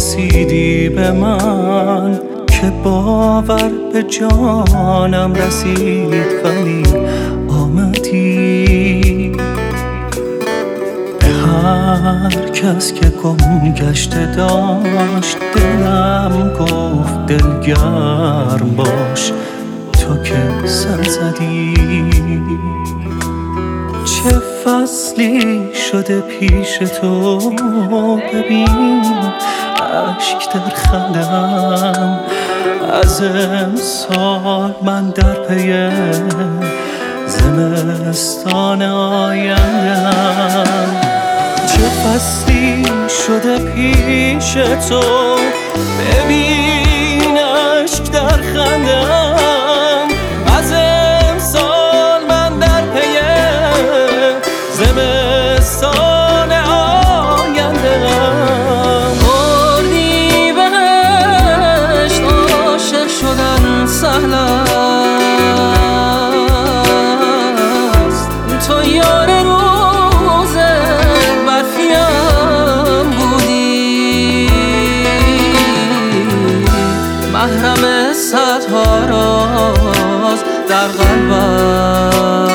رسیدی به من که باور به جانم رسید، ولی آمدی. به هر کس که گم گشته داشت دلم گفت دلگرم باش تو که سر زدی. چه فصلی شده پیش تو، ببین اشک در خندم. از امسال من در پی زمستان آیندم. چه فصلی شده پیش تو، ببین اشک در خندم. از امسال من در پی زمستان آیندم. اردیبهشت عاشق شدن سهل است، تو یار روز برفیم بودی. محرم صدها راز در قلبم،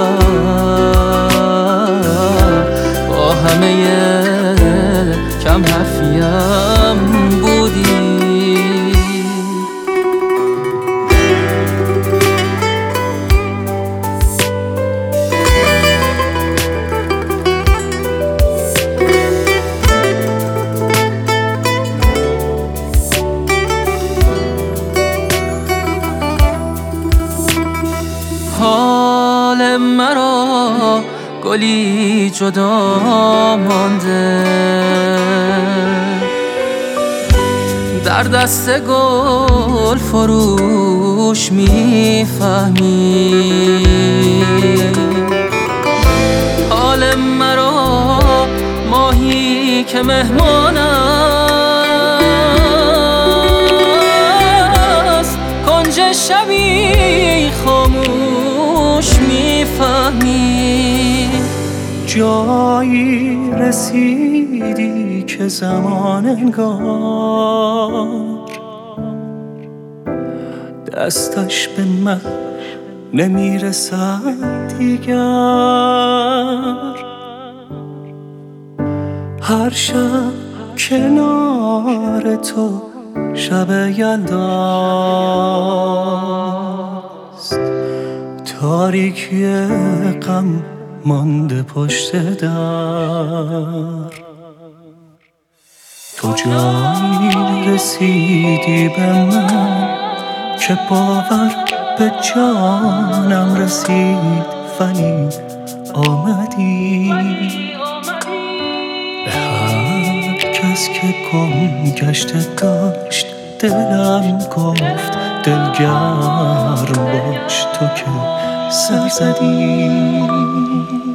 با همه کم حرفیم بودی. حال مرا گلی جدا مانده، در دست گل فروش میفهمی. حال مرا ماهی که مهمان است، کنج شبی خاموش میفهمی. جایی رسیدی که زمان انگار دستش به من نمیرسد دیگر. هر شب کنار تو شب یلداست، تاریکی غم مانده پشت در. تو جایی رسیدی به من که باور به جانم رسید، ولی آمدی. به هر کس که گم گشته داشت دلم گفت دلگرم باش تو که سر زدی.